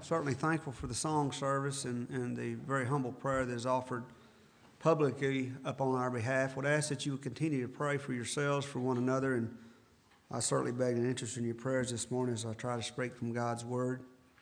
certainly thankful for the song service and the very humble prayer that is offered publicly upon our behalf. Would ask that you would continue to pray for yourselves, for one another, and I certainly beg an interest in your prayers this morning as I try to speak from God's Word.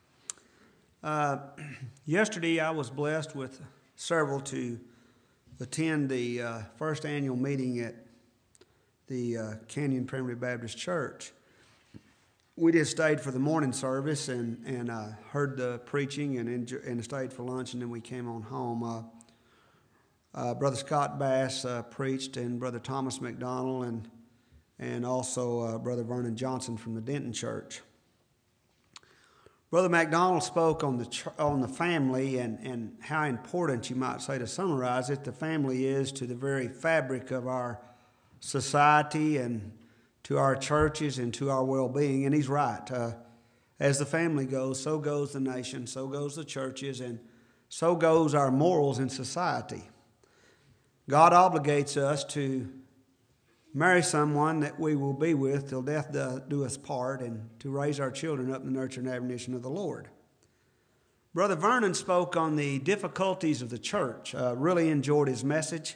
Yesterday I was blessed with several to attend the first annual meeting at the Canyon Primitive Baptist Church. We just stayed for the morning service and heard the preaching and stayed for lunch, and then we came on home. Brother Scott Bass preached, and Brother Thomas McDonald, and also Brother Vernon Johnson from the Denton Church. Brother McDonald spoke on the family and how important, you might say, to summarize it, the family is to the very fabric of our society and to our churches and to our well-being. And he's right. As the family goes, so goes the nation, so goes the churches, and so goes our morals in society. God obligates us to marry someone that we will be with till death do us part, and to raise our children up in the nurture and admonition of the Lord. Brother Vernon spoke on the difficulties of the church. Really enjoyed his message.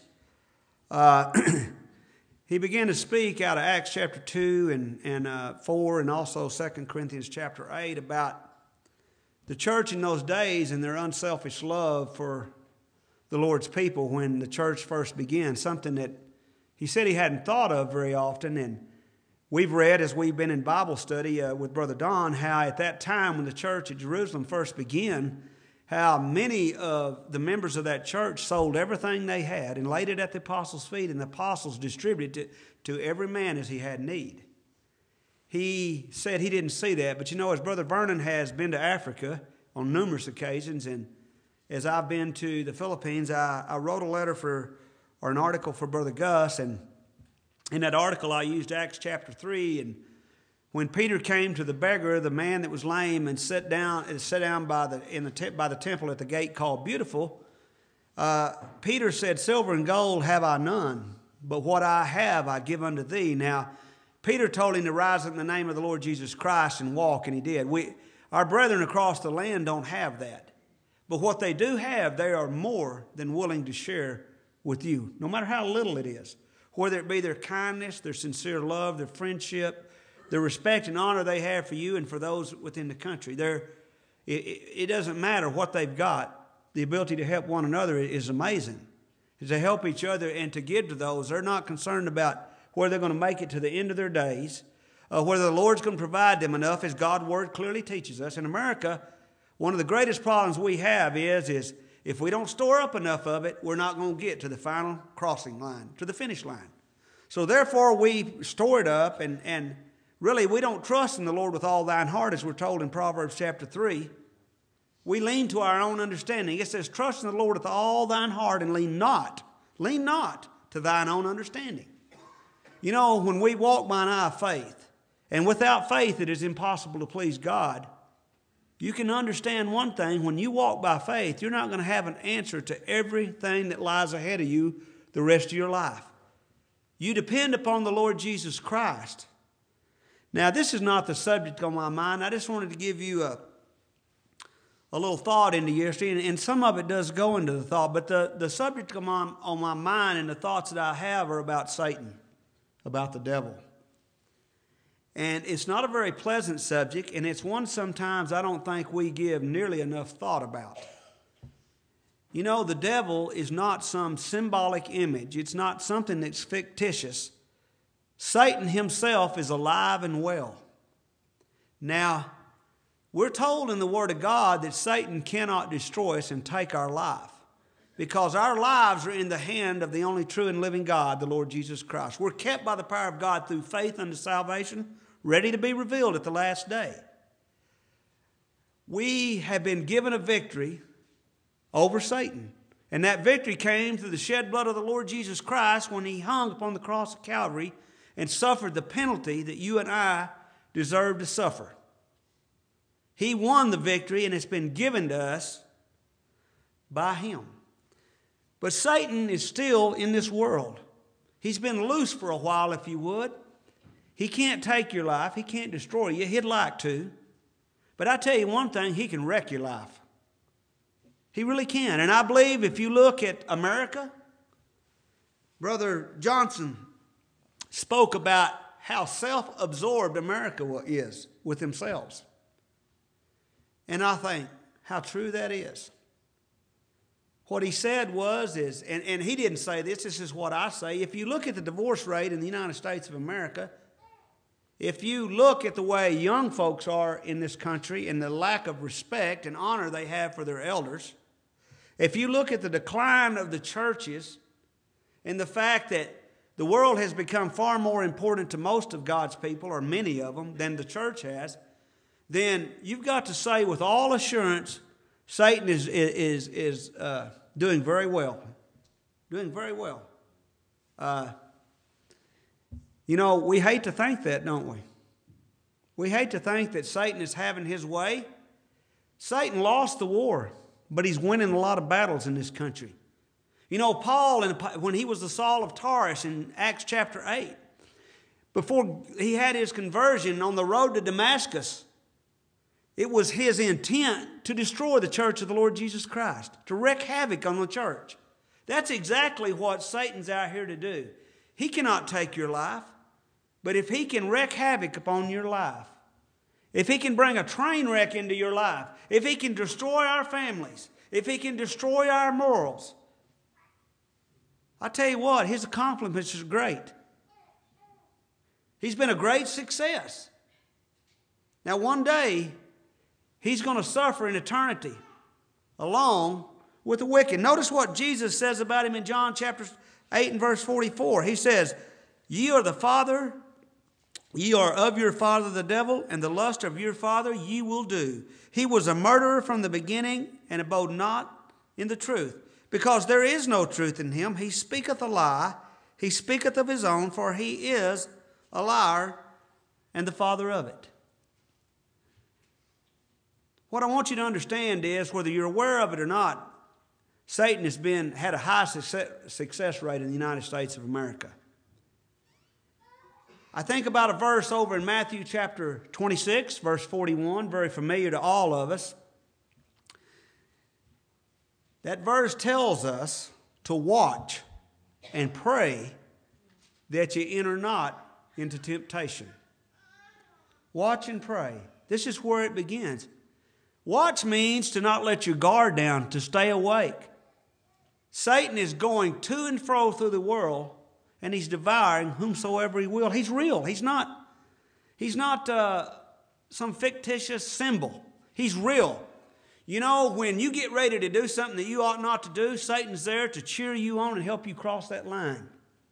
He began to speak out of Acts chapter 2 and 4 and also 2 Corinthians chapter 8 about the church in those days and their unselfish love for the Lord's people when the church first began, something that he said he hadn't thought of very often. And we've read, as we've been in Bible study with Brother Don, how at that time when the church at Jerusalem first began, how many of the members of that church sold everything they had and laid it at the apostles' feet, and the apostles distributed it to every man as he had need. He said he didn't see that, but as Brother Vernon has been to Africa on numerous occasions, and as I've been to the Philippines, I wrote a letter or an article for Brother Gus, and in that article I used Acts chapter 3, and when Peter came to the beggar, the man that was lame, and sat down by the temple at the gate called Beautiful, Peter said, "Silver and gold have I none, but what I have I give unto thee." Now, Peter told him to rise in the name of the Lord Jesus Christ and walk, and he did. Our brethren across the land don't have that. But what they do have, they are more than willing to share with you, no matter how little it is. Whether it be their kindness, their sincere love, their friendship, the respect and honor they have for you and for those within the country. It doesn't matter what they've got. The ability to help one another is amazing. To help each other and to give to those. They're not concerned about whether they're going to make it to the end of their days, whether the Lord's going to provide them enough, as God's Word clearly teaches us. In America, one of the greatest problems we have is if we don't store up enough of it, we're not going to get to the final crossing line, to the finish line. So therefore, we store it up, and really, we don't trust in the Lord with all thine heart, as we're told in Proverbs chapter 3. We lean to our own understanding. It says, "Trust in the Lord with all thine heart, and lean not to thine own understanding." When we walk by an eye of faith, and without faith it is impossible to please God, you can understand one thing: when you walk by faith, you're not going to have an answer to everything that lies ahead of you the rest of your life. You depend upon the Lord Jesus Christ. Now, this is not the subject on my mind. I just wanted to give you a little thought into yesterday, and some of it does go into the thought, but the subject on my mind and the thoughts that I have are about Satan, about the devil. And it's not a very pleasant subject, and it's one sometimes I don't think we give nearly enough thought about. The devil is not some symbolic image. It's not something that's fictitious. Satan himself is alive and well. Now, we're told in the Word of God that Satan cannot destroy us and take our life, because our lives are in the hand of the only true and living God, the Lord Jesus Christ. We're kept by the power of God through faith unto salvation, ready to be revealed at the last day. We have been given a victory over Satan, and that victory came through the shed blood of the Lord Jesus Christ when he hung upon the cross of Calvary and suffered the penalty that you and I deserve to suffer. He won the victory, and it's been given to us by him. But Satan is still in this world. He's been loose for a while, if you would. He can't take your life. He can't destroy you. He'd like to. But I tell you one thing, he can wreck your life. He really can. And I believe if you look at America, Brother Johnson spoke about how self-absorbed America is with themselves. And I think how true that is. What he said is, and he didn't say this is what I say. If you look at the divorce rate in the United States of America, if you look at the way young folks are in this country and the lack of respect and honor they have for their elders, if you look at the decline of the churches and the fact that the world has become far more important to most of God's people, or many of them, than the church has, then you've got to say with all assurance, Satan is doing very well. Doing very well. We hate to think that, don't we? We hate to think that Satan is having his way. Satan lost the war, but he's winning a lot of battles in this country. Paul, when he was the Saul of Tarsus in Acts chapter 8, before he had his conversion on the road to Damascus, it was his intent to destroy the church of the Lord Jesus Christ, to wreak havoc on the church. That's exactly what Satan's out here to do. He cannot take your life, but if he can wreak havoc upon your life, if he can bring a train wreck into your life, if he can destroy our families, if he can destroy our morals, I tell you what, his accomplishments are great. He's been a great success. Now one day, he's going to suffer in eternity along with the wicked. Notice what Jesus says about him in John chapter 8 and verse 44. He says, Ye are of your father the devil, and the lust of your father ye will do. He was a murderer from the beginning, and abode not in the truth, because there is no truth in him. He speaketh a lie. He speaketh of his own, for he is a liar and the father of it. What I want you to understand is, whether you're aware of it or not, Satan has had a high success rate in the United States of America. I think about a verse over in Matthew chapter 26, verse 41, very familiar to all of us. That verse tells us to watch and pray that you enter not into temptation. Watch and pray. This is where it begins. Watch means to not let your guard down, to stay awake. Satan is going to and fro through the world, and he's devouring whomsoever he will. He's real. He's not some fictitious symbol. He's real. When you get ready to do something that you ought not to do, Satan's there to cheer you on and help you cross that line.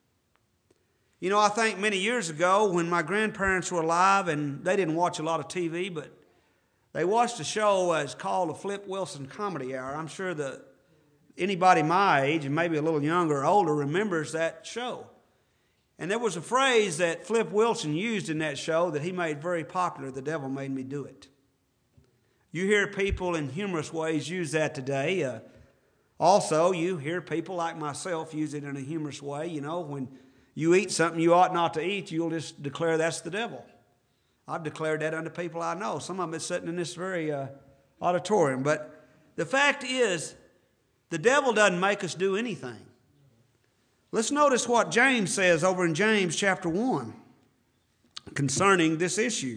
I think many years ago when my grandparents were alive, and they didn't watch a lot of TV, but they watched a show it's called the Flip Wilson Comedy Hour. I'm sure that anybody my age, and maybe a little younger or older, remembers that show. And there was a phrase that Flip Wilson used in that show that he made very popular: the devil made me do it. You hear people in humorous ways use that today. Also, you hear people like myself use it in a humorous way. When you eat something you ought not to eat, you'll just declare that's the devil. I've declared that unto people I know. Some of them are sitting in this very auditorium. But the fact is, the devil doesn't make us do anything. Let's notice what James says over in James chapter 1 concerning this issue.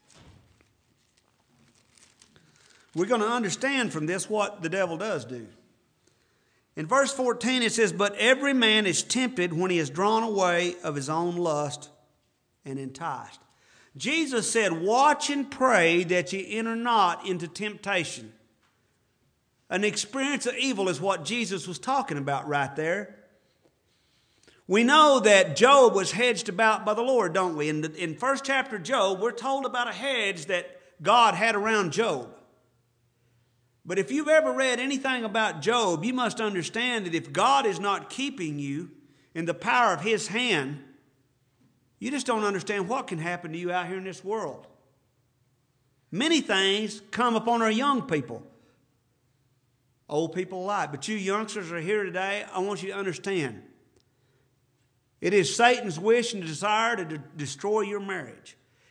We're going to understand from this what the devil does do. In verse 14 it says, But every man is tempted when he is drawn away of his own lust and enticed. Jesus said, watch and pray that ye enter not into temptation. An experience of evil is what Jesus was talking about right there. We know that Job was hedged about by the Lord, don't we? In first chapter of Job, we're told about a hedge that God had around Job. But if you've ever read anything about Job, you must understand that if God is not keeping you in the power of his hand, you just don't understand what can happen to you out here in this world. Many things come upon our young people. Old people alike. But you youngsters are here today, I want you to understand. It is Satan's wish and desire to destroy your marriage.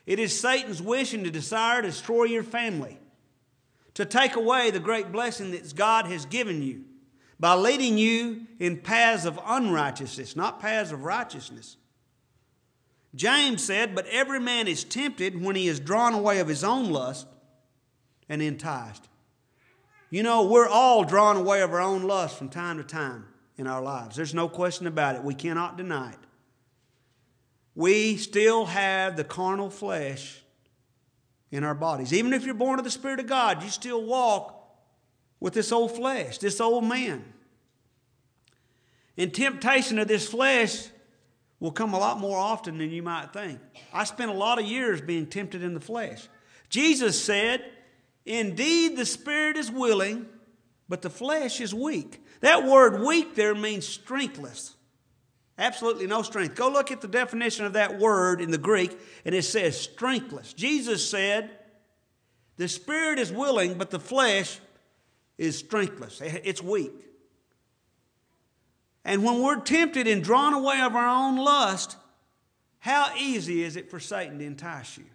It is Satan's wish and desire to destroy your family, to take away the great blessing that God has given you by leading you in paths of unrighteousness, not paths of righteousness. James said, "But every man is tempted when he is drawn away of his own lust and enticed." You know, we're all drawn away of our own lust from time to time in our lives. There's no question about it. We cannot deny it. We still have the carnal flesh in our bodies. Even if you're born of the Spirit of God, you still walk with this old flesh, this old man. And temptation of this flesh will come a lot more often than you might think. I spent a lot of years being tempted in the flesh. Jesus said, "Indeed, the spirit is willing, but the flesh is weak." That word weak there means strengthless. Absolutely no strength. Go look at the definition of that word in the Greek, and it says strengthless. Jesus said, the spirit is willing, but the flesh is strengthless. It's weak. And when we're tempted and drawn away of our own lust, how easy is it for Satan to entice you?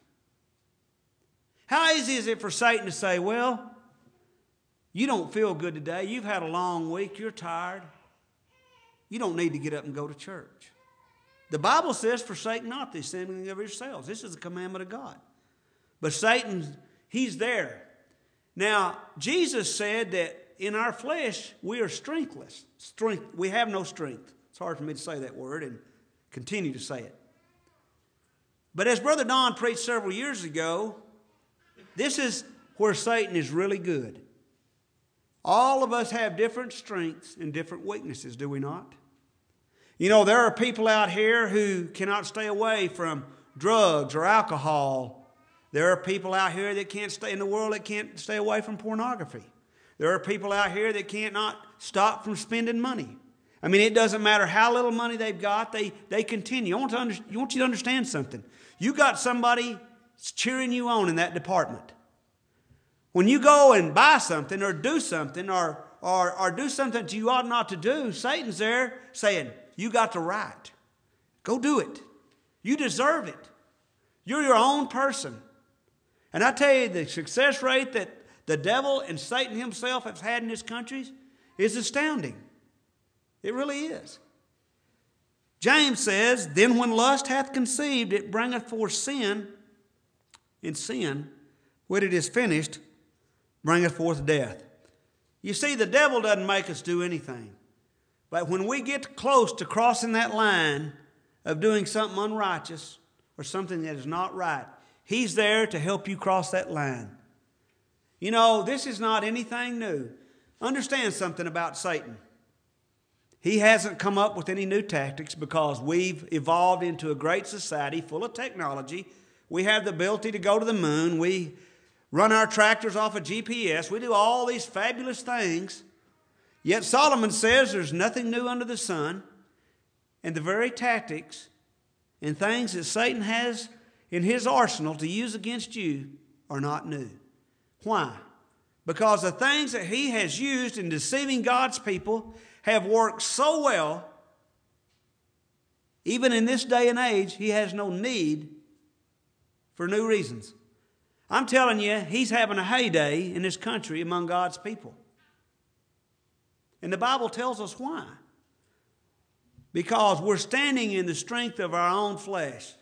How easy is it for Satan to say, "Well, you don't feel good today. You've had a long week. You're tired. You don't need to get up and go to church." The Bible says, "Forsake not the assembling of yourselves." This is a commandment of God. But Satan, he's there. Now, Jesus said that in our flesh, we are strengthless. We have no strength. It's hard for me to say that word and continue to say it. But as Brother Don preached several years ago, this is where Satan is really good. All of us have different strengths and different weaknesses, do we not? You know, there are people out here who cannot stay away from drugs or alcohol. There are people out here that can't stay in the world that can't stay away from pornography. There are people out here that can't not stop from spending money. I mean, it doesn't matter how little money they've got, they continue. I want you to understand something. You got somebody cheering you on in that department. When you go and buy something or do something or do something that you ought not to do, Satan's there saying, "You got the right. Go do it. You deserve it. You're your own person." And I tell you, the success rate that the devil and Satan himself have had in this country is astounding. It really is. James says, "Then when lust hath conceived, it bringeth forth sin. And sin, when it is finished, bringeth forth death." You see, the devil doesn't make us do anything. But when we get close to crossing that line of doing something unrighteous or something that is not right, he's there to help you cross that line. You know, this is not anything new. Understand something about Satan. He hasn't come up with any new tactics because we've evolved into a great society full of technology. We have the ability to go to the moon. We run our tractors off of GPS. We do all these fabulous things. Yet Solomon says there's nothing new under the sun. And the very tactics and things that Satan has in his arsenal to use against you are not new. Why? Because the things that he has used in deceiving God's people have worked so well, even in this day and age, he has no need for new reasons. I'm telling you, he's having a heyday in this country among God's people. And the Bible tells us why. Because we're standing in the strength of our own flesh.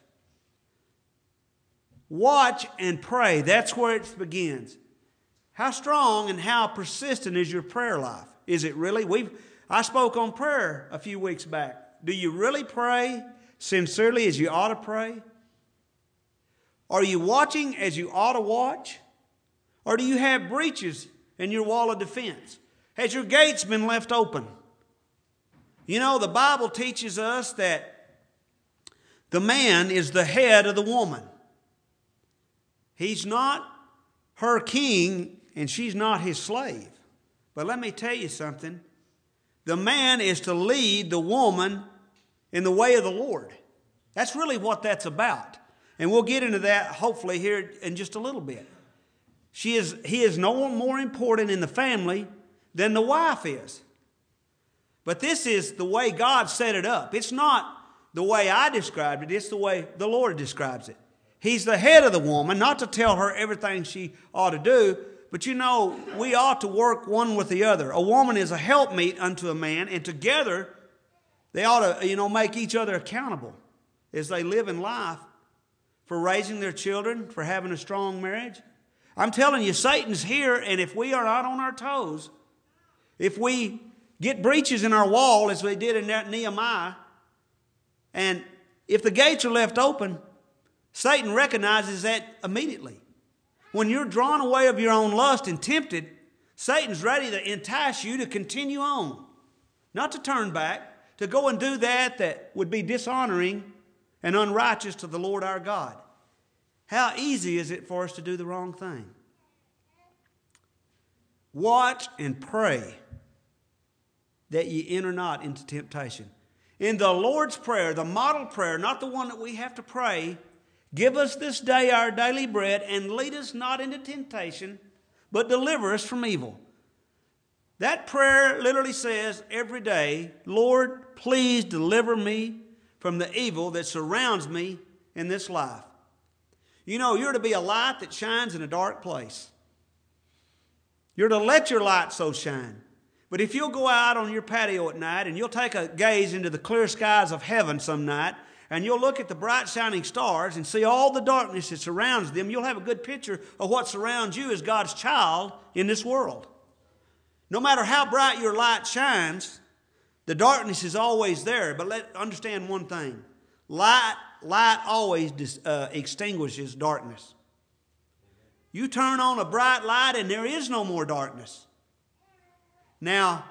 Watch and pray. That's where it begins. How strong and how persistent is your prayer life? Is it really? I spoke on prayer a few weeks back. Do you really pray sincerely as you ought to pray? Are you watching as you ought to watch? Or do you have breaches in your wall of defense? Has your gates been left open? You know, the Bible teaches us that the man is the head of the woman. He's not her king and she's not his slave. But let me tell you something. The man is to lead the woman in the way of the Lord. That's really what that's about. And we'll get into that hopefully here in just a little bit. He is no more important in the family than the wife is. But this is the way God set it up. It's not the way I described it. It's the way the Lord describes it. He's the head of the woman, not to tell her everything she ought to do, but you know, we ought to work one with the other. A woman is a helpmeet unto a man, and together they ought to, make each other accountable as they live in life for raising their children, for having a strong marriage. I'm telling you, Satan's here, and if we are not on our toes, if we get breaches in our wall as we did in Nehemiah, and if the gates are left open, Satan recognizes that immediately. When you're drawn away of your own lust and tempted, Satan's ready to entice you to continue on, not to turn back, to go and do that would be dishonoring and unrighteous to the Lord our God. How easy is it for us to do the wrong thing? Watch and pray that ye enter not into temptation. In the Lord's Prayer, the model prayer, not the one that we have to pray, give us this day our daily bread, and lead us not into temptation, but deliver us from evil. That prayer literally says every day, Lord, please deliver me from the evil that surrounds me in this life. You're to be a light that shines in a dark place. You're to let your light so shine. But if you'll go out on your patio at night and you'll take a gaze into the clear skies of heaven some night, and you'll look at the bright shining stars and see all the darkness that surrounds them, you'll have a good picture of what surrounds you as God's child in this world. No matter how bright your light shines, the darkness is always there. But understand one thing. Light always extinguishes darkness. You turn on a bright light and there is no more darkness. Now,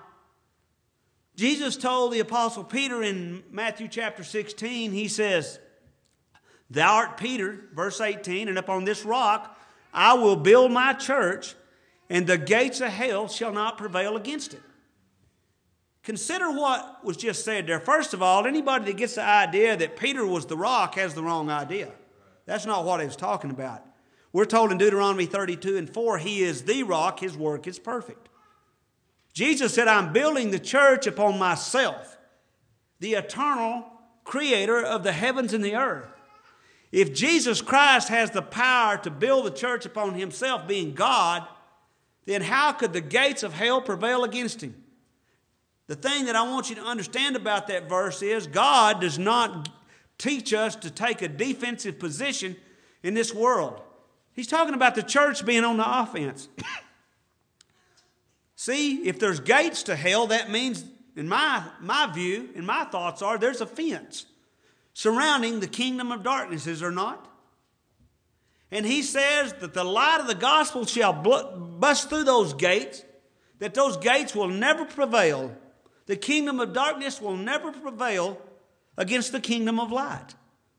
Jesus told the Apostle Peter in Matthew chapter 16, he says, Thou art Peter, verse 18, and upon this rock I will build my church, and the gates of hell shall not prevail against it. Consider what was just said there. First of all, anybody that gets the idea that Peter was the rock has the wrong idea. That's not what he was talking about. We're told in Deuteronomy 32:4, He is the rock, His work is perfect. Jesus said, I'm building the church upon myself, the eternal creator of the heavens and the earth. If Jesus Christ has the power to build the church upon Himself, being God, then how could the gates of hell prevail against Him? The thing that I want you to understand about that verse is God does not teach us to take a defensive position in this world. He's talking about the church being on the offense. See, if there's gates to hell, that means, in my view, and my thoughts are, there's a fence surrounding the kingdom of darkness, is there not? And he says that the light of the gospel shall bust through those gates, that those gates will never prevail. The kingdom of darkness will never prevail against the kingdom of light.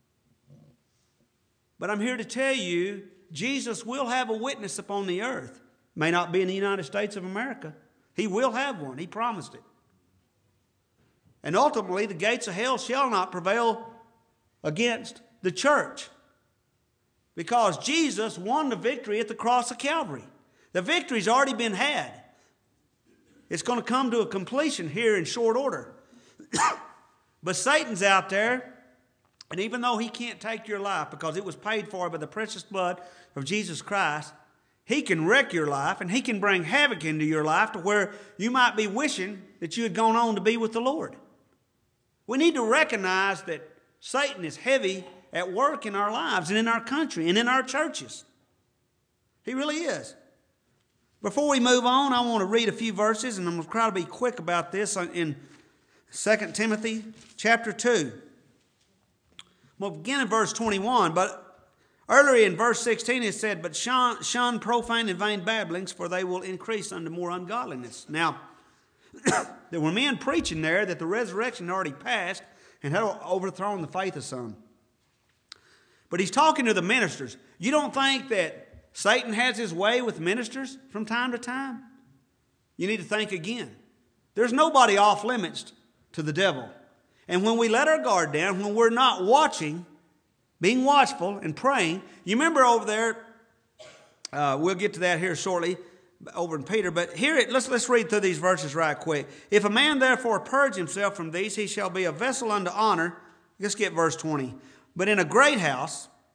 But I'm here to tell you, Jesus will have a witness upon the earth. May not be in the United States of America. He will have one. He promised it. And ultimately, the gates of hell shall not prevail against the church, because Jesus won the victory at the cross of Calvary. The victory's already been had. It's going to come to a completion here in short order. But Satan's out there, and even though he can't take your life because it was paid for by the precious blood of Jesus Christ, he can wreck your life, and he can bring havoc into your life to where you might be wishing that you had gone on to be with the Lord. We need to recognize that Satan is heavy at work in our lives and in our country and in our churches. He really is. Before we move on, I want to read a few verses, and I'm going to try to be quick about this in 2 Timothy chapter 2. We'll begin in verse 21, but earlier in verse 16 it said, But shun profane and vain babblings, for they will increase unto more ungodliness. Now, there were men preaching there that the resurrection had already passed and had overthrown the faith of some. But he's talking to the ministers. You don't think that Satan has his way with ministers from time to time? You need to think again. There's nobody off limits to the devil. And when we let our guard down, when we're not watching, being watchful and praying, you remember over there, we'll get to that here shortly, over in Peter, but here, let's read through these verses right quick. If a man therefore purge himself from these, he shall be a vessel unto honor. Let's get verse 20. But in a great house,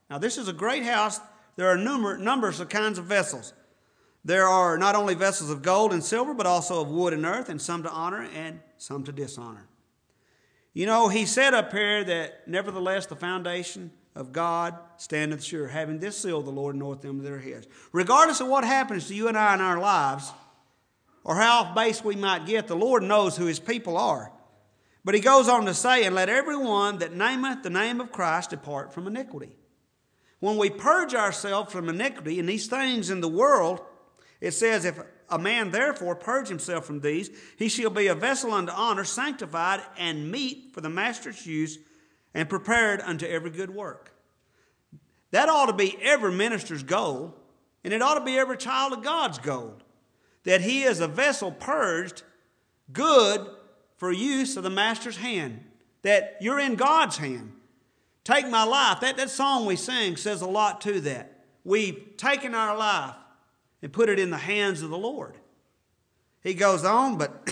Now, this is a great house. There are numbers of kinds of vessels. There are not only vessels of gold and silver, but also of wood and earth, and some to honor and some to dishonor. You know, he said up here that nevertheless the foundation of God standeth sure, having this seal, the Lord knoweth them that are his. Regardless of what happens to you and I in our lives, or how off base we might get, the Lord knows who his people are. But he goes on to say, and let everyone that nameth the name of Christ depart from iniquity. When we purge ourselves from iniquity and these things in the world, it says, if a man therefore purge himself from these, he shall be a vessel unto honor, sanctified and meet for the master's use, and prepared unto every good work. That ought to be every minister's goal, and it ought to be every child of God's goal, that he is a vessel purged, good for use of the master's hand, that you're in God's hand. Take my life. That song we sing says a lot to that. We've taken our life and put it in the hands of the Lord. He goes on, but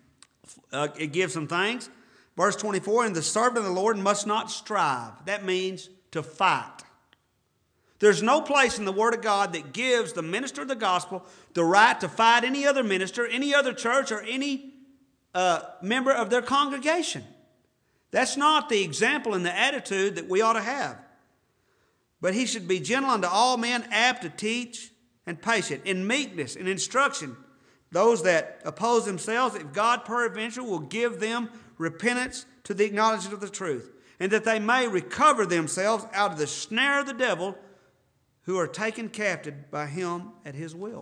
it gives some things. Verse 24, and the servant of the Lord must not strive. That means to fight. There's no place in the Word of God that gives the minister of the gospel the right to fight any other minister, any other church, or any member of their congregation. That's not the example and the attitude that we ought to have. But he should be gentle unto all men, apt to teach, and patient, in meekness and instruction. Those that oppose themselves, if God peradventure will give them repentance to the acknowledgement of the truth, and that they may recover themselves out of the snare of the devil, who are taken captive by him at his will.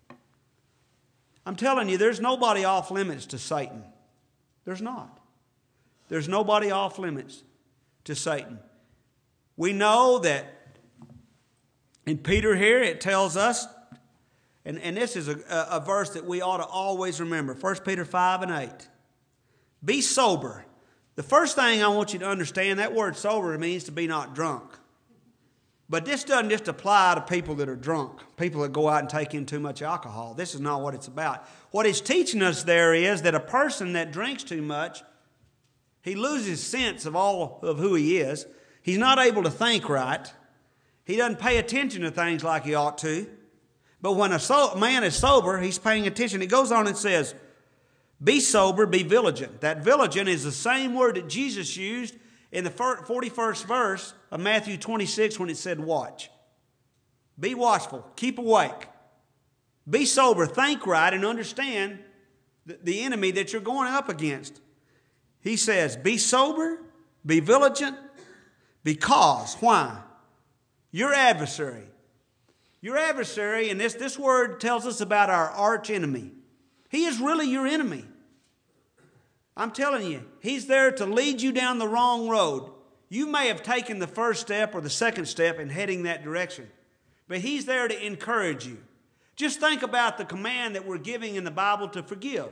I'm telling you, there's nobody off limits to Satan. There's not. There's nobody off limits to Satan. We know that in Peter here it tells us, and this is a verse that we ought to always remember, 1 Peter 5 and 8. Be sober. The first thing I want you to understand, that word sober means to be not drunk. But this doesn't just apply to people that are drunk, people that go out and take in too much alcohol. This is not what it's about. What it's teaching us there is that a person that drinks too much, he loses sense of all of who he is. He's not able to think right. He doesn't pay attention to things like he ought to. But when a man is sober, he's paying attention. It goes on and says, be sober, be vigilant. That vigilant is the same word that Jesus used in the 41st verse of Matthew 26 when it said watch. Be watchful. Keep awake. Be sober. Think right and understand the enemy that you're going up against. He says, be sober, be vigilant, because, why? Your adversary, and this word tells us about our arch enemy. He is really your enemy. I'm telling you, he's there to lead you down the wrong road. You may have taken the first step or the second step in heading that direction, but he's there to encourage you. Just think about the command that we're giving in the Bible to forgive.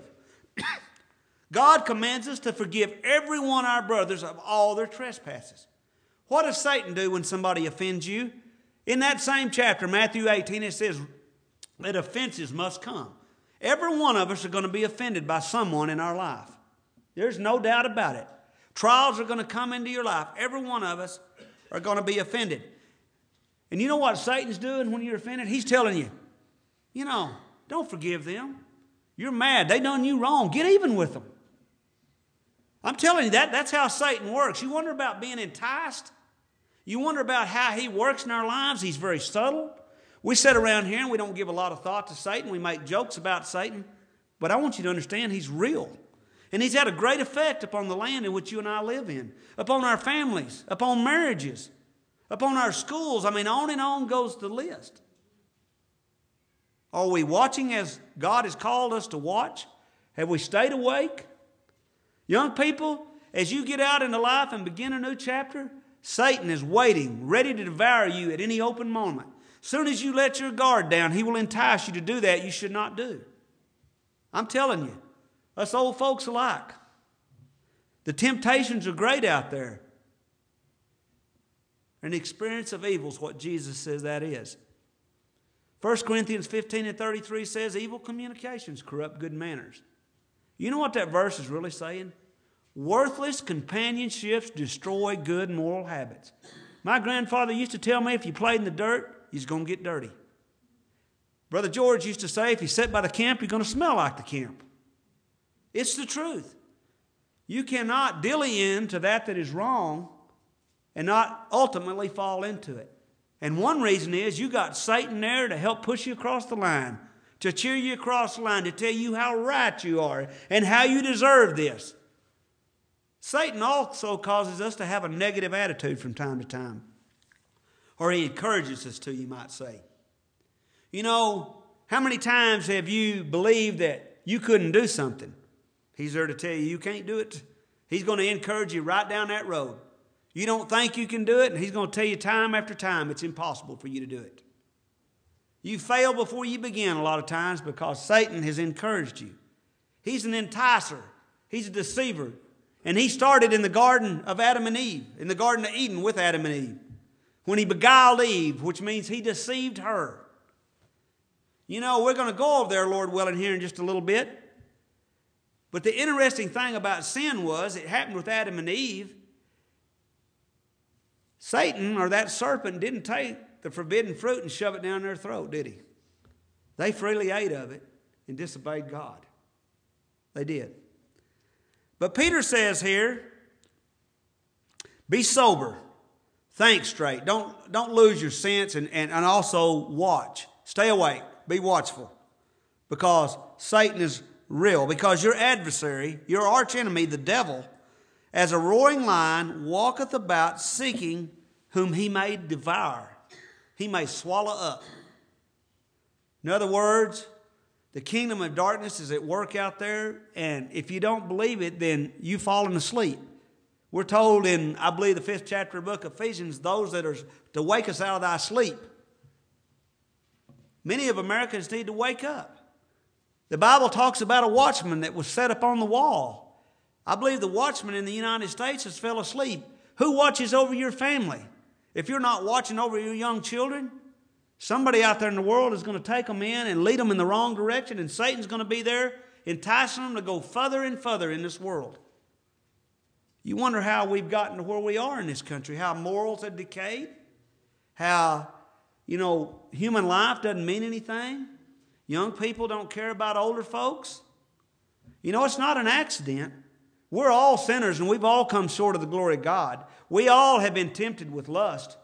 God commands us to forgive every one of our brothers of all their trespasses. What does Satan do when somebody offends you? In that same chapter, Matthew 18, it says that offenses must come. Every one of us are going to be offended by someone in our life. There's no doubt about it. Trials are going to come into your life. Every one of us are going to be offended. And you know what Satan's doing when you're offended? He's telling you, don't forgive them. You're mad. They done you wrong. Get even with them. I'm telling you that's how Satan works. You wonder about being enticed? You wonder about how he works in our lives? He's very subtle. We sit around here and we don't give a lot of thought to Satan. We make jokes about Satan. But I want you to understand he's real. And he's had a great effect upon the land in which you and I live in, upon our families, upon marriages, upon our schools. On and on goes the list. Are we watching as God has called us to watch? Have we stayed awake? Young people, as you get out into life and begin a new chapter, Satan is waiting, ready to devour you at any open moment. As soon as you let your guard down, he will entice you to do that you should not do. I'm telling you, us old folks alike. The temptations are great out there. And the experience of evil is what Jesus says that is. 1 Corinthians 15 and 33 says, evil communications corrupt good manners. You know what that verse is really saying? Worthless companionships destroy good moral habits. My grandfather used to tell me if you played in the dirt, you're going to get dirty. Brother George used to say if you sit by the camp, you're going to smell like the camp. It's the truth. You cannot dilly into that is wrong and not ultimately fall into it. And one reason is you got Satan there to help push you across the line, to cheer you across the line, to tell you how right you are and how you deserve this. Satan also causes us to have a negative attitude from time to time. Or he encourages us to, you might say. You know, how many times have you believed that you couldn't do something? He's there to tell you can't do it. He's going to encourage you right down that road. You don't think you can do it, and he's going to tell you time after time it's impossible for you to do it. You fail before you begin a lot of times because Satan has encouraged you. He's an enticer. He's a deceiver. And he started in the Garden of Adam and Eve, in the Garden of Eden with Adam and Eve, when he beguiled Eve, which means he deceived her. You know, we're going to go over there, Lord willing, here in just a little bit. But the interesting thing about sin was it happened with Adam and Eve. Satan, or that serpent, didn't take the forbidden fruit and shove it down their throat, did he? They freely ate of it and disobeyed God. They did. But Peter says here, be sober, think straight, don't lose your sense, and also watch. Stay awake, be watchful, because Satan is real, because your adversary, your archenemy, the devil, as a roaring lion, walketh about seeking whom he may devour. He may swallow up. In other words, the kingdom of darkness is at work out there, and if you don't believe it, then you've fallen asleep. We're told in, I believe, the 5th chapter of the book of Ephesians, those that are to wake us out of thy sleep. Many of Americans need to wake up. The Bible talks about a watchman that was set up on the wall. I believe the watchman in the United States has fell asleep. Who watches over your family? If you're not watching over your young children, somebody out there in the world is going to take them in and lead them in the wrong direction, and Satan's going to be there enticing them to go further and further in this world. You wonder how we've gotten to where we are in this country, how morals have decayed, how, human life doesn't mean anything. Young people don't care about older folks. It's not an accident. We're all sinners and we've all come short of the glory of God. We all have been tempted with lust.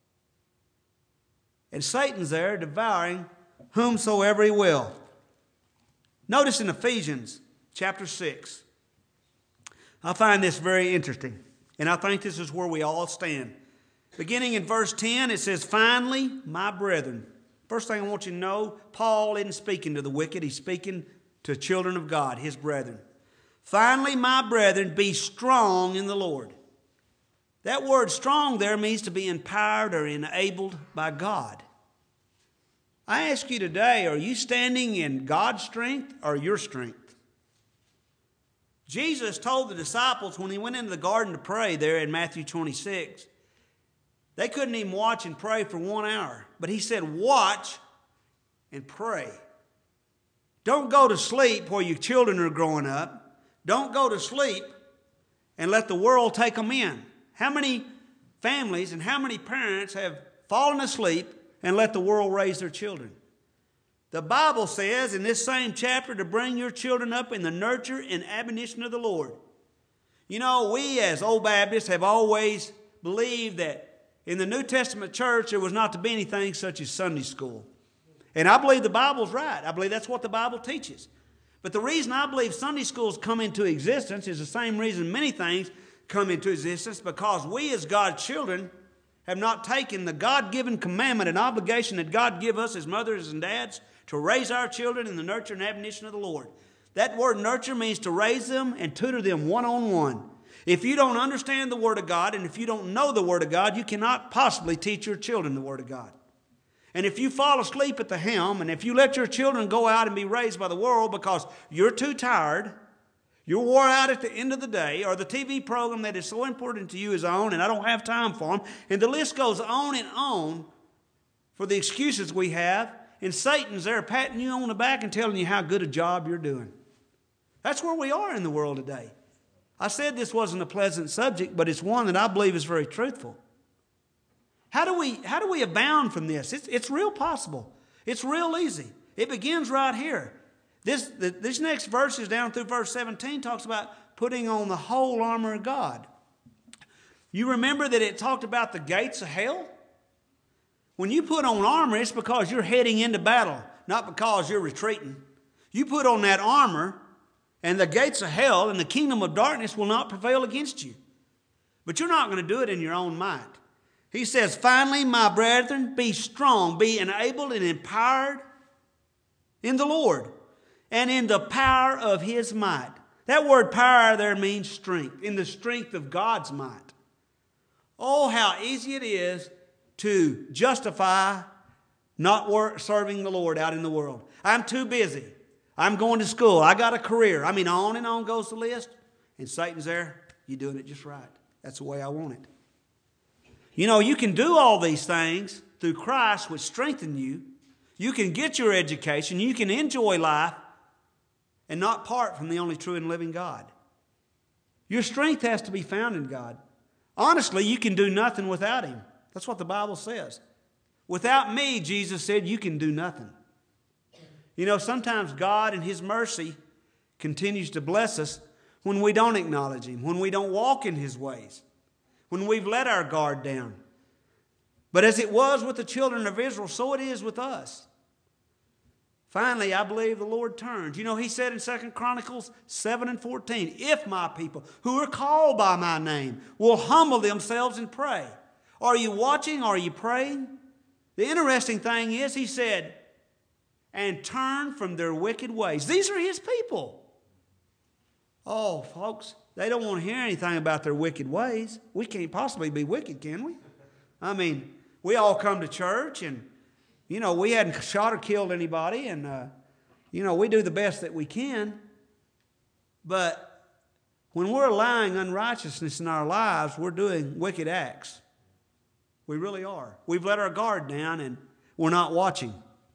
And Satan's there devouring whomsoever he will. Notice in Ephesians chapter 6. I find this very interesting. And I think this is where we all stand. Beginning in verse 10, it says, finally, my brethren. First thing I want you to know, Paul isn't speaking to the wicked. He's speaking to children of God, his brethren. Finally, my brethren, be strong in the Lord. That word strong there means to be empowered or enabled by God. I ask you today, are you standing in God's strength or your strength? Jesus told the disciples when he went into the garden to pray there in Matthew 26, they couldn't even watch and pray for 1 hour. But he said, watch and pray. Don't go to sleep while your children are growing up. Don't go to sleep and let the world take them in. How many families and how many parents have fallen asleep and let the world raise their children? The Bible says in this same chapter to bring your children up in the nurture and admonition of the Lord. We as Old Baptists have always believed that in the New Testament church there was not to be anything such as Sunday school. And I believe the Bible's right. I believe that's what the Bible teaches. But the reason I believe Sunday schools come into existence is the same reason many things come into existence, because we as God's children have not taken the God-given commandment and obligation that God give us as mothers and dads to raise our children in the nurture and admonition of the Lord. That word nurture means to raise them and tutor them one-on-one. If you don't understand the Word of God and if you don't know the Word of God, you cannot possibly teach your children the Word of God. And if you fall asleep at the helm, and if you let your children go out and be raised by the world because you're too tired, you're wore out at the end of the day, or the TV program that is so important to you is on, and I don't have time for them, and the list goes on and on for the excuses we have, and Satan's there patting you on the back and telling you how good a job you're doing. That's where we are in the world today. I said this wasn't a pleasant subject, but it's one that I believe is very truthful. How do we abound from this? It's real possible. It's real easy. It begins right here. This next verses down through verse 17 talks about putting on the whole armor of God. You remember that it talked about the gates of hell? When you put on armor, it's because you're heading into battle, not because you're retreating. You put on that armor, and the gates of hell and the kingdom of darkness will not prevail against you. But you're not going to do it in your own might. He says, finally, my brethren, be strong, be enabled and empowered in the Lord and in the power of His might. That word power there means strength, in the strength of God's might. Oh, how easy it is to justify not serving the Lord out in the world. I'm too busy. I'm going to school. I got a career. I mean, on and on goes the list. And Satan's there. You're doing it just right. That's the way I want it. You know, you can do all these things through Christ, which strengthen you. You can get your education. You can enjoy life and not part from the only true and living God. Your strength has to be found in God. Honestly, you can do nothing without Him. That's what the Bible says. Without me, Jesus said, you can do nothing. You know, sometimes God in His mercy continues to bless us when we don't acknowledge Him, when we don't walk in His ways, when we've let our guard down. But as it was with the children of Israel, so it is with us. Finally, I believe the Lord turns. You know, He said in 2 Chronicles 7:14, if my people who are called by my name will humble themselves and pray. Are you watching? Are you praying? The interesting thing is, He said, and turn from their wicked ways. These are His people. Oh, folks, they don't want to hear anything about their wicked ways. We can't possibly be wicked, can we? I mean, we all come to church and, you know, we hadn't shot or killed anybody and, you know, we do the best that we can. But when we're allowing unrighteousness in our lives, we're doing wicked acts. We really are. We've let our guard down and we're not watching.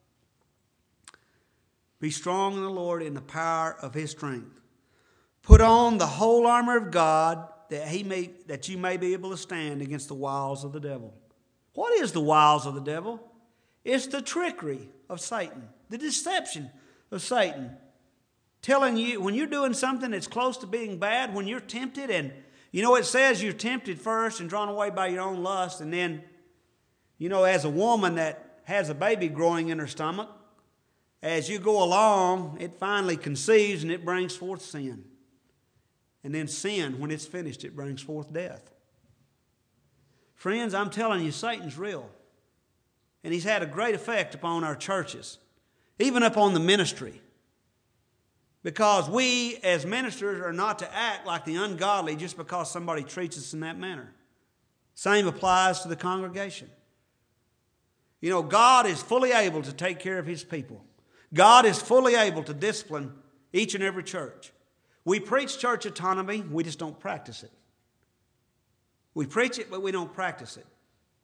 Be strong in the Lord in the power of His strength. Put on the whole armor of God that you may be able to stand against the wiles of the devil. What is the wiles of the devil? It's the trickery of Satan, the deception of Satan. Telling you, when you're doing something that's close to being bad, when you're tempted, and you know it says you're tempted first and drawn away by your own lust, and then, you know, as a woman that has a baby growing in her stomach, as you go along, it finally conceives and it brings forth sin. And then sin, when it's finished, it brings forth death. Friends, I'm telling you, Satan's real. And he's had a great effect upon our churches, even upon the ministry. Because we, as ministers, are not to act like the ungodly just because somebody treats us in that manner. Same applies to the congregation. You know, God is fully able to take care of His people. God is fully able to discipline each and every church. We preach church autonomy, we just don't practice it. We preach it, but we don't practice it.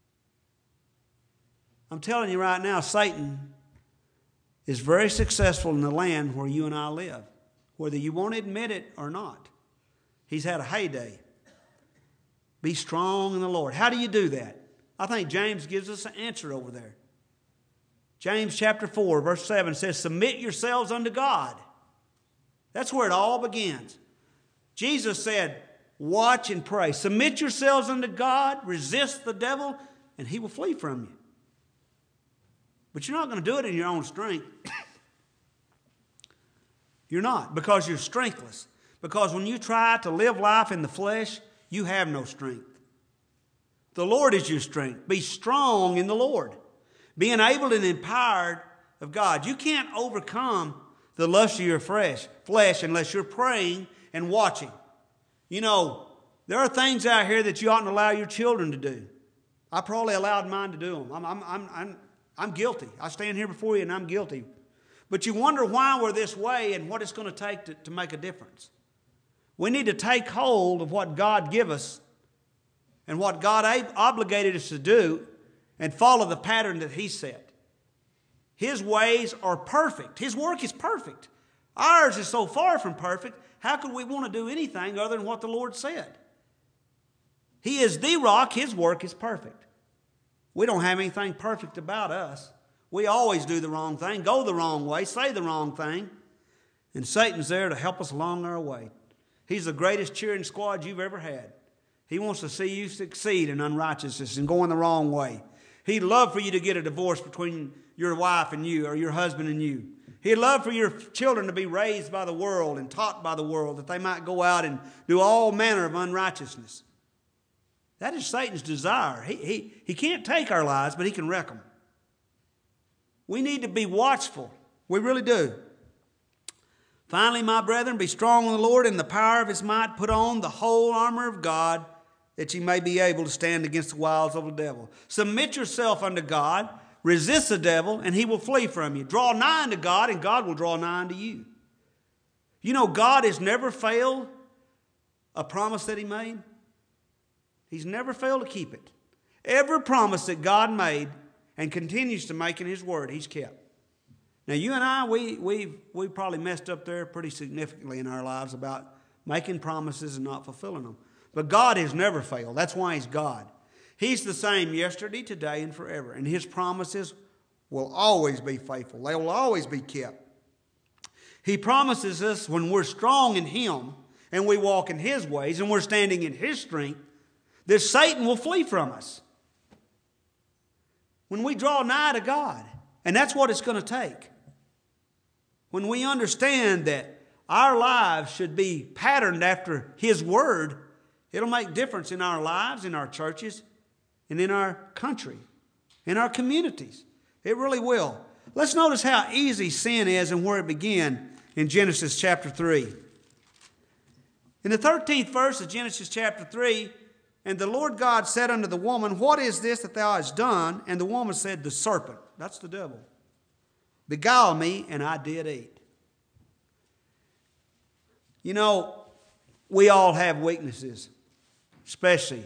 I'm telling you right now, Satan is very successful in the land where you and I live, whether you want to admit it or not. He's had a heyday. Be strong in the Lord. How do you do that? I think James gives us an answer over there. James chapter 4, verse 7 says, submit yourselves unto God. That's where it all begins. Jesus said, watch and pray. Submit yourselves unto God, resist the devil, and he will flee from you. But you're not going to do it in your own strength. You're not, because you're strengthless. Because when you try to live life in the flesh, you have no strength. The Lord is your strength. Be strong in the Lord. Be enabled and empowered of God. You can't overcome the lust of your flesh unless you're praying and watching. You know, there are things out here that you oughtn't allow your children to do. I probably allowed mine to do them. I'm guilty. I stand here before you and I'm guilty. But you wonder why we're this way and what it's going to take to make a difference. We need to take hold of what God gave us and what God obligated us to do and follow the pattern that He set. His ways are perfect. His work is perfect. Ours is so far from perfect, how could we want to do anything other than what the Lord said? He is the rock. His work is perfect. We don't have anything perfect about us. We always do the wrong thing, go the wrong way, say the wrong thing. And Satan's there to help us along our way. He's the greatest cheering squad you've ever had. He wants to see you succeed in unrighteousness and going the wrong way. He'd love for you to get a divorce between your wife and you, or your husband and you. He'd love for your children to be raised by the world and taught by the world, that they might go out and do all manner of unrighteousness. That is Satan's desire. He can't take our lives, but he can wreck them. We need to be watchful. We really do. Finally, my brethren, be strong in the Lord and the power of his might. Put on the whole armor of God, that ye may be able to stand against the wiles of the devil. Submit yourself unto God. Resist the devil, and he will flee from you. Draw nigh unto God, and God will draw nigh unto you. You know, God has never failed a promise that he made. He's never failed to keep it. Every promise that God made and continues to make in his word, he's kept. Now, you and I, we probably messed up there pretty significantly in our lives about making promises and not fulfilling them. But God has never failed. That's why he's God. He's the same yesterday, today, and forever. And his promises will always be faithful. They will always be kept. He promises us when we're strong in him and we walk in his ways and we're standing in his strength, that Satan will flee from us. When we draw nigh to God, and that's what it's going to take. When we understand that our lives should be patterned after his word, it'll make difference in our lives, in our churches, and in our country, in our communities. It really will. Let's notice how easy sin is and where it began in Genesis chapter 3. In the 13th verse of Genesis chapter 3, and the Lord God said unto the woman, what is this that thou hast done? And the woman said, the serpent, that's the devil, beguiled me, and I did eat. You know, we all have weaknesses, especially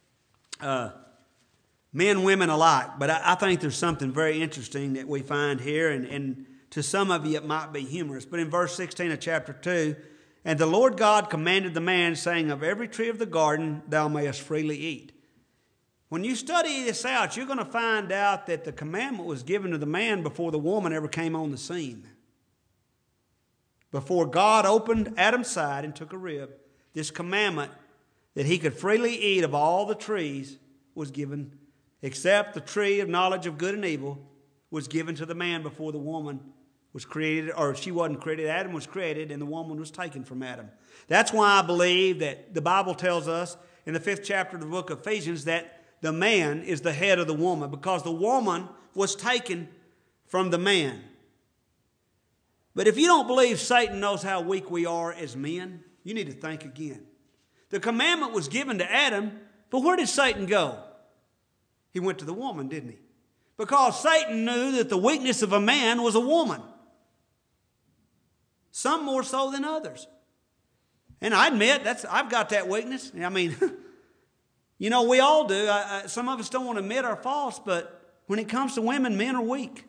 men, women alike. But I think there's something very interesting that we find here, and to some of you it might be humorous. But in verse 16 of chapter 2, and the Lord God commanded the man, saying, of every tree of the garden thou mayest freely eat. When you study this out, you're going to find out that the commandment was given to the man before the woman ever came on the scene. Before God opened Adam's side and took a rib, this commandment that he could freely eat of all the trees was given, except the tree of knowledge of good and evil was given to the man before the woman was created, or she wasn't created. Adam was created and the woman was taken from Adam. That's why I believe that the Bible tells us in the 5th chapter of the book of Ephesians that the man is the head of the woman, because the woman was taken from the man. But if you don't believe Satan knows how weak we are as men, you need to think again. The commandment was given to Adam, but where did Satan go? He went to the woman, didn't he? Because Satan knew that the weakness of a man was a woman. Some more so than others. And I admit, I've got that weakness. I mean, you know, we all do. Some of us don't want to admit our faults, but when it comes to women, men are weak.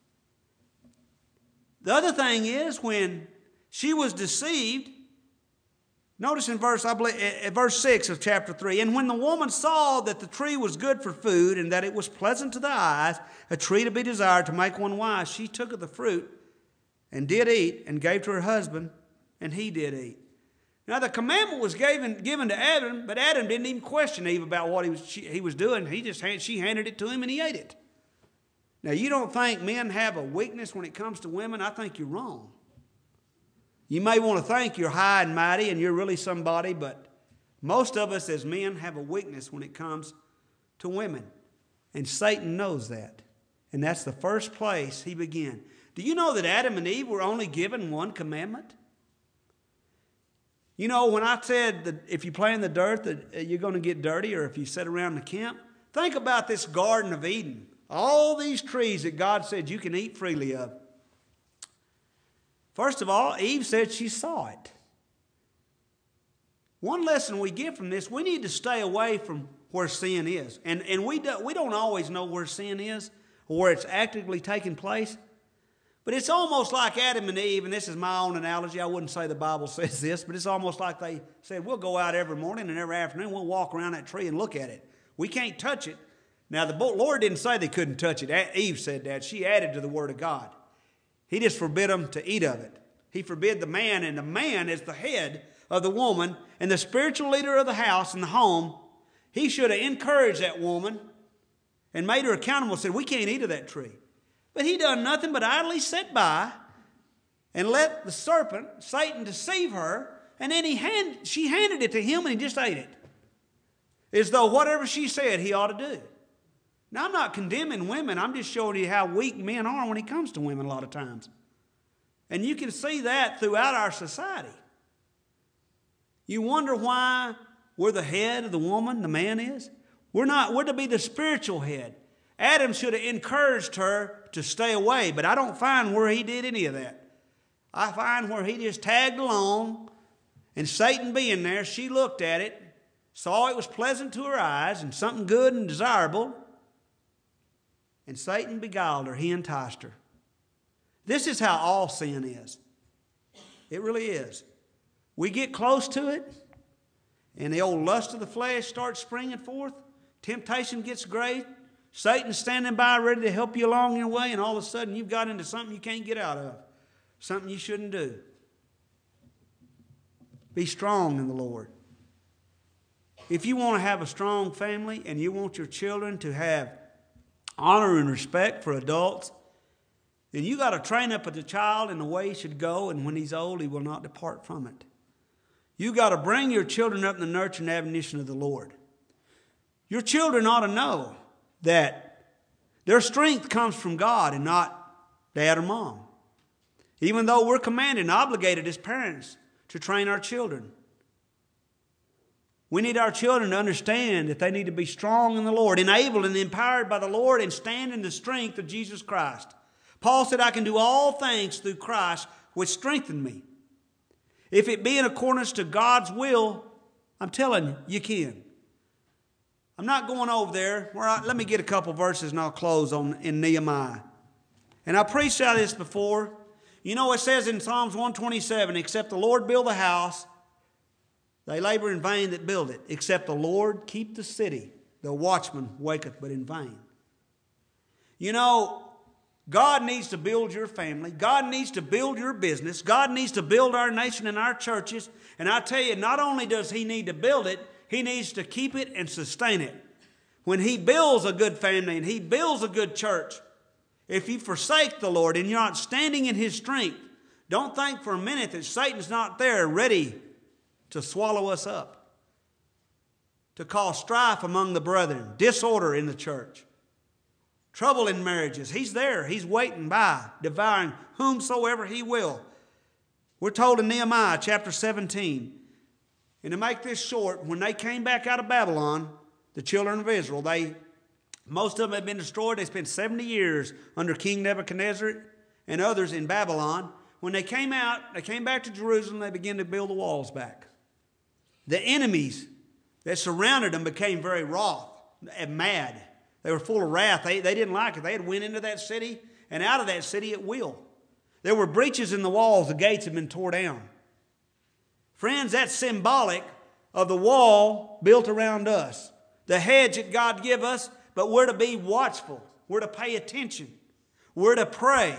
The other thing is, when she was deceived, notice in verse 6 of chapter 3, and when the woman saw that the tree was good for food, and that it was pleasant to the eyes, a tree to be desired to make one wise, she took of the fruit and did eat, and gave to her husband, and he did eat. Now the commandment was given to Adam, but Adam didn't even question Eve about what he was doing. She handed it to him, and he ate it. Now you don't think men have a weakness when it comes to women? I think you're wrong. You may want to think you're high and mighty and you're really somebody, but most of us as men have a weakness when it comes to women. And Satan knows that. And that's the first place he began. Do you know that Adam and Eve were only given one commandment? You know, when I said that if you play in the dirt that you're going to get dirty, or if you sit around the camp, think about this Garden of Eden. All these trees that God said you can eat freely of. First of all, Eve said she saw it. One lesson we get from this, we need to stay away from where sin is. And we don't always know where sin is or where it's actively taking place. But it's almost like Adam and Eve, and this is my own analogy. I wouldn't say the Bible says this, but it's almost like they said, we'll go out every morning and every afternoon. We'll walk around that tree and look at it. We can't touch it Now, the Lord didn't say they couldn't touch it. Eve said that. She added to the Word of God. He just forbid them to eat of it. He forbid the man, and the man is the head of the woman and the spiritual leader of the house and the home. He should have encouraged that woman and made her accountable, said, we can't eat of that tree. But he done nothing but idly sit by and let the serpent, Satan, deceive her, and then she handed it to him and he just ate it. As though whatever she said he ought to do. Now, I'm not condemning women. I'm just showing you how weak men are when it comes to women a lot of times. And you can see that throughout our society. You wonder why we're the head of the woman, the man is? We're not. We're to be the spiritual head. Adam should have encouraged her to stay away, but I don't find where he did any of that. I find where he just tagged along, and Satan being there, she looked at it, saw it was pleasant to her eyes and something good and desirable, and Satan beguiled her. He enticed her. This is how all sin is. It really is. We get close to it, and the old lust of the flesh starts springing forth. Temptation gets great. Satan's standing by ready to help you along your way, and all of a sudden you've got into something you can't get out of. Something you shouldn't do. Be strong in the Lord. If you want to have a strong family and you want your children to have honor and respect for adults, then you got to train up the child in the way he should go, and when he's old, he will not depart from it. You got to bring your children up in the nurture and admonition of the Lord. Your children ought to know that their strength comes from God and not dad or mom. Even though we're commanded and obligated as parents to train our children. We need our children to understand that they need to be strong in the Lord, enabled and empowered by the Lord, and stand in the strength of Jesus Christ. Paul said, I can do all things through Christ which strengthen me. If it be in accordance to God's will, I'm telling you, you can. I'm not going over there. Let me get a couple verses and I'll close in Nehemiah. And I preached out of this before. You know, it says in Psalms 127, except the Lord build the house, they labor in vain that build it. Except the Lord keep the city, the watchman waketh but in vain. You know, God needs to build your family. God needs to build your business. God needs to build our nation and our churches. And I tell you, not only does He need to build it, He needs to keep it and sustain it. When He builds a good family and He builds a good church, if you forsake the Lord and you're not standing in His strength, don't think for a minute that Satan's not there ready to swallow us up, to cause strife among the brethren, disorder in the church, trouble in marriages. He's there. He's waiting by, devouring whomsoever He will. We're told in Nehemiah chapter 17, and to make this short, when they came back out of Babylon, the children of Israel, most of them had been destroyed. They spent 70 years under King Nebuchadnezzar and others in Babylon. When they came out, they came back to Jerusalem, they began to build the walls back. The enemies that surrounded them became very wroth and mad. They were full of wrath. They didn't like it. They had went into that city and out of that city at will. There were breaches in the walls. The gates had been torn down. Friends, that's symbolic of the wall built around us. The hedge that God give us, but we're to be watchful. We're to pay attention. We're to pray.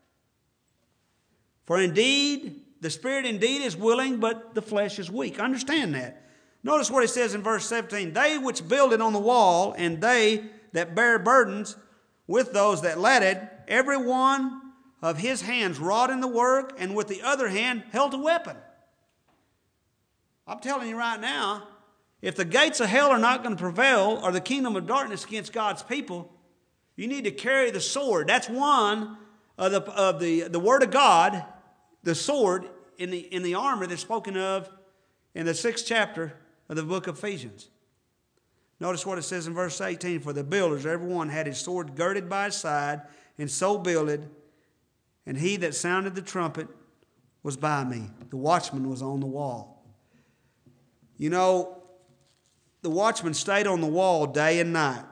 For indeed, the spirit indeed is willing, but the flesh is weak. Understand that. Notice what it says in verse 17. They which builded on the wall, and they that bear burdens with those that ladded, every one of his hands wrought in the work, and with the other hand held a weapon. I'm telling you right now, if the gates of hell are not going to prevail, or the kingdom of darkness against God's people, you need to carry the sword. That's one of the word of God, the sword in the armor that's spoken of in the 6th chapter of the book of Ephesians. Notice what it says in verse 18. For the builders, every one had his sword girded by his side, and so builded, and he that sounded the trumpet was by me. The watchman was on the wall. You know, the watchman stayed on the wall day and night.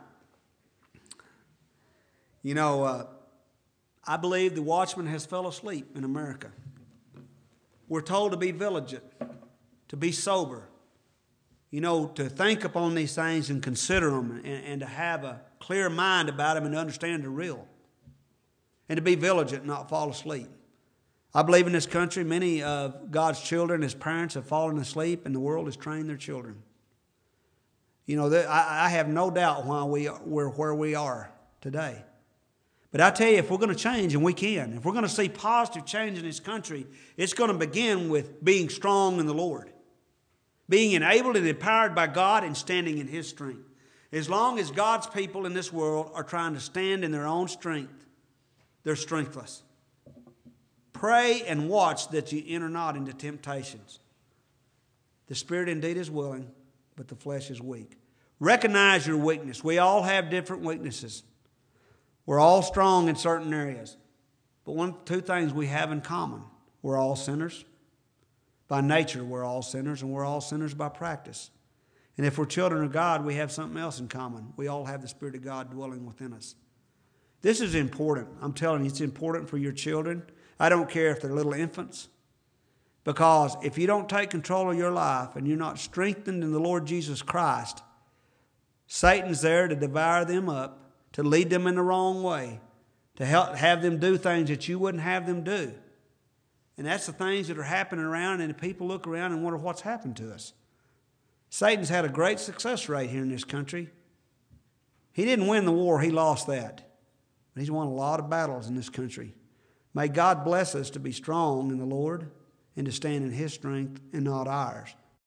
You know, I believe the watchman has fell asleep in America. We're told to be vigilant, to be sober. to think upon these things and consider them and to have a clear mind about them and to understand they're real. And to be vigilant, not fall asleep. I believe in this country, many of God's children, as parents, have fallen asleep, and the world has trained their children. I have no doubt why we're where we are today. But I tell you, if we're going to change, and we can, if we're going to see positive change in this country, it's going to begin with being strong in the Lord. Being enabled and empowered by God and standing in His strength. As long as God's people in this world are trying to stand in their own strength, they're strengthless. Pray and watch that you enter not into temptations. The spirit indeed is willing, but the flesh is weak. Recognize your weakness. We all have different weaknesses. We're all strong in certain areas. But two things we have in common. We're all sinners. By nature, we're all sinners, and we're all sinners by practice. And if we're children of God, we have something else in common. We all have the Spirit of God dwelling within us. This is important. I'm telling you, it's important for your children. I don't care if they're little infants. Because if you don't take control of your life and you're not strengthened in the Lord Jesus Christ, Satan's there to devour them up, to lead them in the wrong way, to have them do things that you wouldn't have them do. And that's the things that are happening around, and people look around and wonder what's happened to us. Satan's had a great success rate here in this country. He didn't win the war, he lost that. But he's won a lot of battles in this country. May God bless us to be strong in the Lord and to stand in His strength and not ours.